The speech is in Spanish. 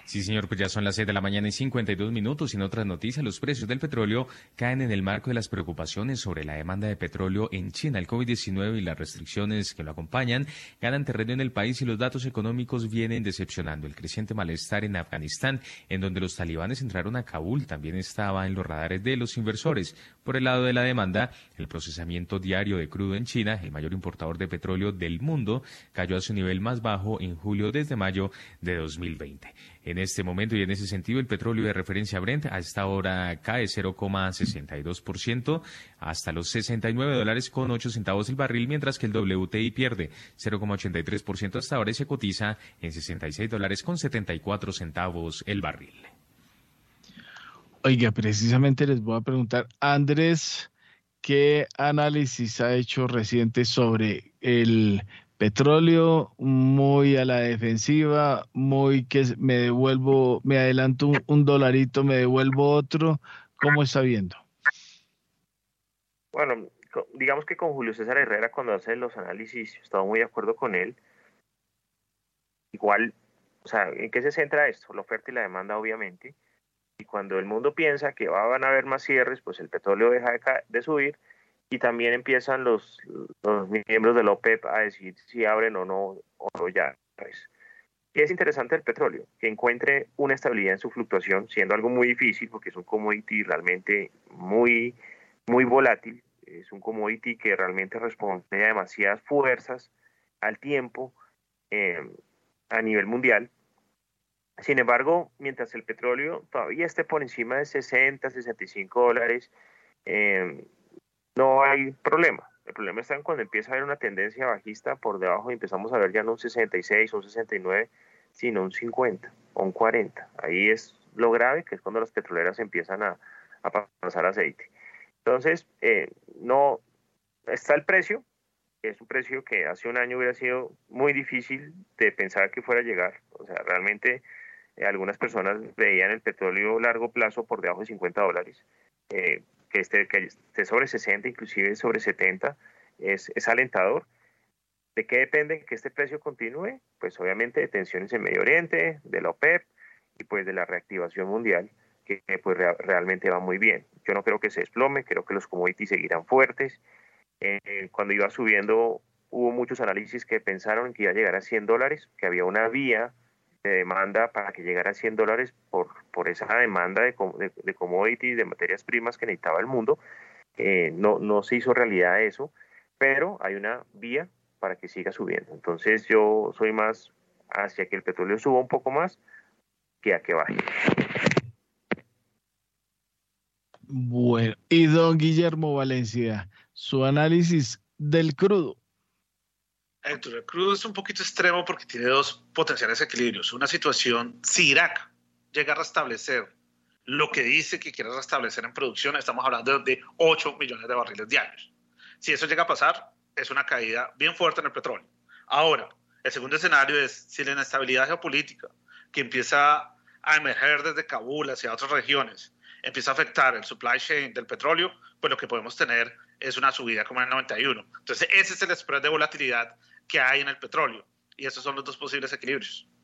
Sí, señor, pues ya son las 6 de la mañana y 52 minutos. En otras noticias, los precios del petróleo caen en el marco de las preocupaciones sobre la demanda de petróleo en China. El COVID-19 y las restricciones que lo acompañan ganan terreno en el país y los datos económicos vienen decepcionando. El creciente malestar en Afganistán, en donde los talibanes entraron a Kabul, también estaba en los radares de los inversores. Por el lado de la demanda, el procesamiento diario de crudo en China, el mayor importador de petróleo del mundo, cayó a su nivel más bajo en julio desde mayo de 2020. En este momento y en ese sentido, el petróleo de referencia Brent a esta hora cae 0,62% hasta los $69.08 el barril, mientras que el WTI pierde 0,83% hasta ahora y se cotiza en $66.74 el barril. Oiga, precisamente les voy a preguntar, Andrés, ¿qué análisis ha hecho reciente sobre el petróleo? Muy a la defensiva, muy que me devuelvo, me adelanto un dolarito, me devuelvo otro. ¿Cómo está viendo? Bueno, digamos que con Julio César Herrera, cuando hace los análisis, estaba muy de acuerdo con él. Igual, o sea, ¿en qué se centra esto? La oferta y la demanda, obviamente. Y cuando el mundo piensa que van a haber más cierres, pues el petróleo deja de subir y también empiezan los miembros de la OPEP a decir si abren o no ya. Pues, ¿qué es interesante del petróleo? Que encuentre una estabilidad en su fluctuación, siendo algo muy difícil porque es un commodity realmente muy, muy volátil. Es un commodity que realmente responde a demasiadas fuerzas al tiempo a nivel mundial. Sin embargo, mientras el petróleo todavía esté por encima de 60, $65, no hay problema. El problema está en cuando empieza a haber una tendencia bajista por debajo y empezamos a ver ya no un 66 o un 69, sino un 50 o un 40. Ahí es lo grave, que es cuando las petroleras empiezan a pasar aceite. Entonces, no está el precio, que es un precio que hace un año hubiera sido muy difícil de pensar que fuera a llegar. O sea, realmente algunas personas veían el petróleo largo plazo por debajo de $50. Que esté sobre 60, inclusive sobre 70, es alentador. ¿De qué depende que este precio continúe? Pues obviamente de tensiones en Medio Oriente, de la OPEP y pues de la reactivación mundial, que pues realmente va muy bien. Yo no creo que se desplome, creo que los commodities seguirán fuertes. Cuando iba subiendo, hubo muchos análisis que pensaron que iba a llegar a $100, que había una vía de demanda para que llegara a $100 por esa demanda de commodities, de materias primas que necesitaba el mundo. No se hizo realidad eso, pero hay una vía para que siga subiendo. Entonces yo soy más hacia que el petróleo suba un poco más que a que baje. Bueno, y don Guillermo Valencia, su análisis del crudo. Héctor, el crudo es un poquito extremo porque tiene dos potenciales equilibrios. Una situación, si Irak llega a restablecer lo que dice que quiere restablecer en producción, estamos hablando de 8 millones de barriles diarios. Si eso llega a pasar, es una caída bien fuerte en el petróleo. Ahora, el segundo escenario es si la inestabilidad geopolítica que empieza a emerger desde Kabul hacia otras regiones empieza a afectar el supply chain del petróleo, pues lo que podemos tener es una subida como en el 91. Entonces, ese es el spread de volatilidad que hay en el petróleo. Y esos son los dos posibles equilibrios.